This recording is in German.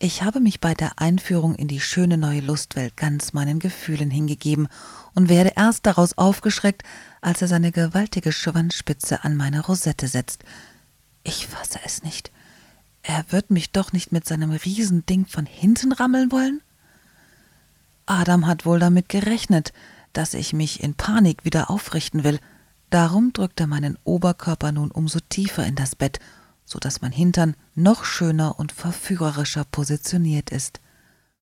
Ich habe mich bei der Einführung in die schöne neue Lustwelt ganz meinen Gefühlen hingegeben und werde erst daraus aufgeschreckt, als er seine gewaltige Schwanzspitze an meine Rosette setzt. Ich fasse es nicht. Er wird mich doch nicht mit seinem Riesending von hinten rammeln wollen? Adam hat wohl damit gerechnet, dass ich mich in Panik wieder aufrichten will. Darum drückt er meinen Oberkörper nun umso tiefer in das Bett, so dass mein Hintern noch schöner und verführerischer positioniert ist.